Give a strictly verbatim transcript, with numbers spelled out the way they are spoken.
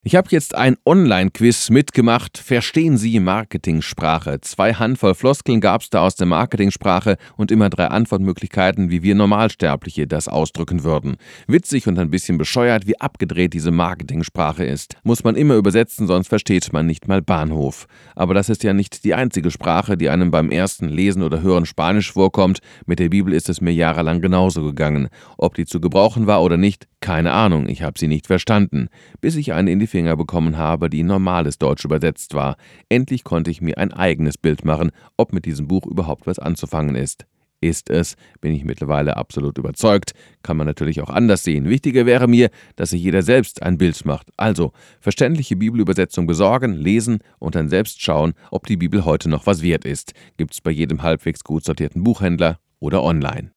Ich habe jetzt ein Online-Quiz mitgemacht. Verstehen Sie Marketingsprache? Zwei Handvoll Floskeln gab es da aus der Marketingsprache und immer drei Antwortmöglichkeiten, wie wir Normalsterbliche das ausdrücken würden. Witzig und ein bisschen bescheuert, wie abgedreht diese Marketingsprache ist. Muss man immer übersetzen, sonst versteht man nicht mal Bahnhof. Aber das ist ja nicht die einzige Sprache, die einem beim ersten Lesen oder Hören Spanisch vorkommt. Mit der Bibel ist es mir jahrelang genauso gegangen. Ob die zu gebrauchen war oder nicht, keine Ahnung, ich habe sie nicht verstanden. Bis ich eine in die Finger bekommen habe, die in normales Deutsch übersetzt war. Endlich konnte ich mir ein eigenes Bild machen, ob mit diesem Buch überhaupt was anzufangen ist. Ist es, bin ich mittlerweile absolut überzeugt. Kann man natürlich auch anders sehen. Wichtiger wäre mir, dass sich jeder selbst ein Bild macht. Also, verständliche Bibelübersetzung besorgen, lesen und dann selbst schauen, ob die Bibel heute noch was wert ist. Gibt's bei jedem halbwegs gut sortierten Buchhändler oder online.